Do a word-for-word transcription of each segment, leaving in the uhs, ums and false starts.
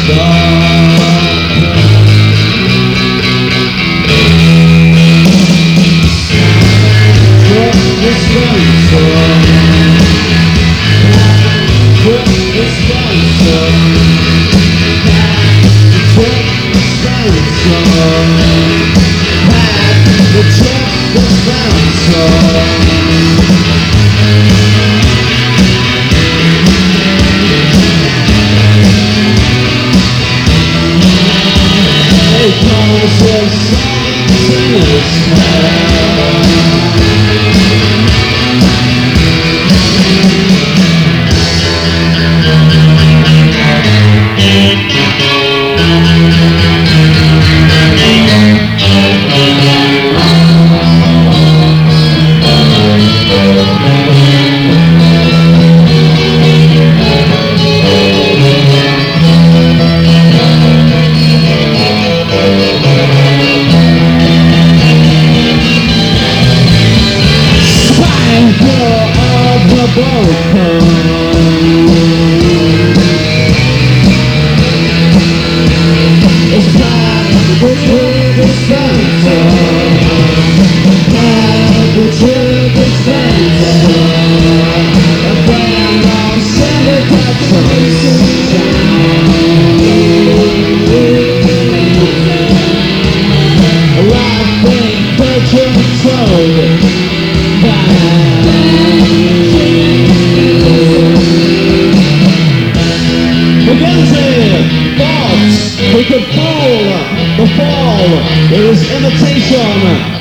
There is imitation,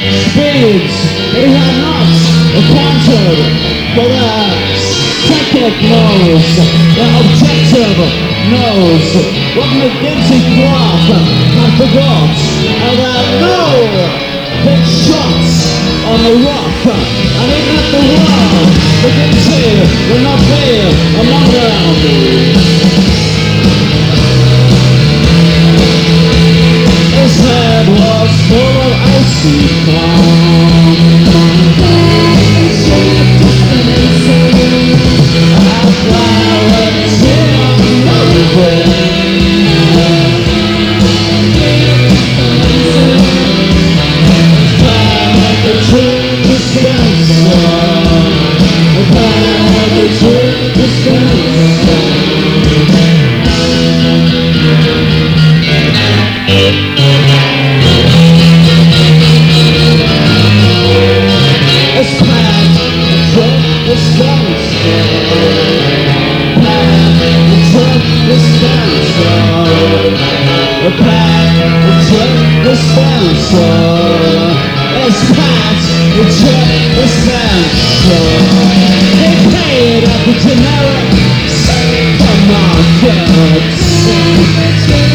speeds, they have not accounted for the psychic knows, the objective knows what McGinty Clark had forgot, and there are no big shots on the rock, and even if the world McGinty will not be among them. His head was full of icy clown. I flowers in the wind. Like a true dispenser, like a true dispenser. The path, the truck dispenser. It's Pat, the truck dispenser. They paid at the generic supermarkets.